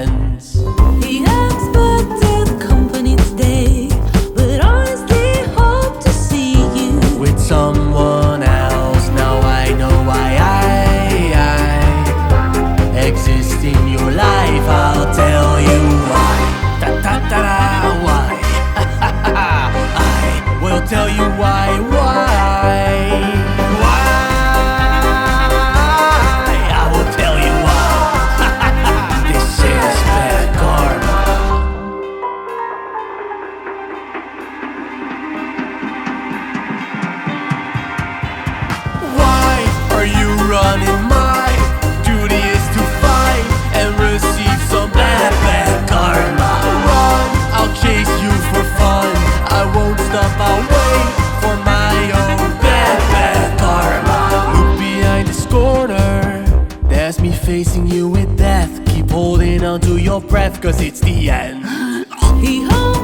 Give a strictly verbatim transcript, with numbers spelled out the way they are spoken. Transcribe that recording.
ends. He expected company today, but honestly hope to see you with someone else. Now I know why I, I exist in your life. I'll tell you why. Da da da da, why? I will tell you why, why, why. I will tell you why. This is bad karma. Why are you running? My duty is to fight and receive some bad, bad karma. Run, I'll chase you for fun. I won't stop, I'll wait for my own bad, bad karma. Look behind this corner, there's me facing you with death. Keep holding on to your breath, cause it's the end. He holds